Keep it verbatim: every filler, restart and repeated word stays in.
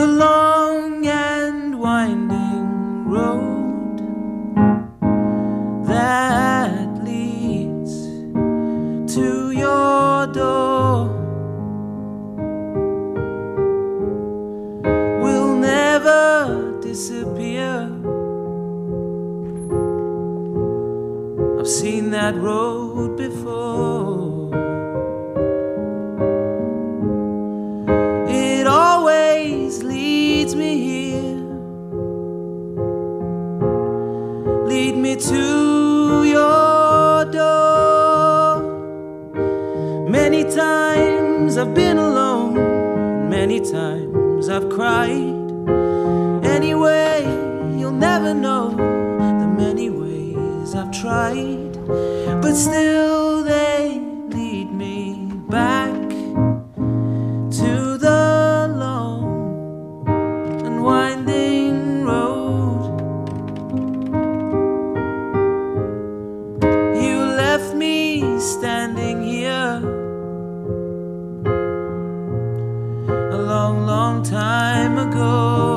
the long and winding road that leads to your door will never disappear. I've seen that road before. It always leads me here. Lead me to your door. Many times I've been alone, many times I've cried. Anyway, you'll never know the many ways I've tried, but still they lead me back to the long and winding road. You left me standing here a long, long time ago.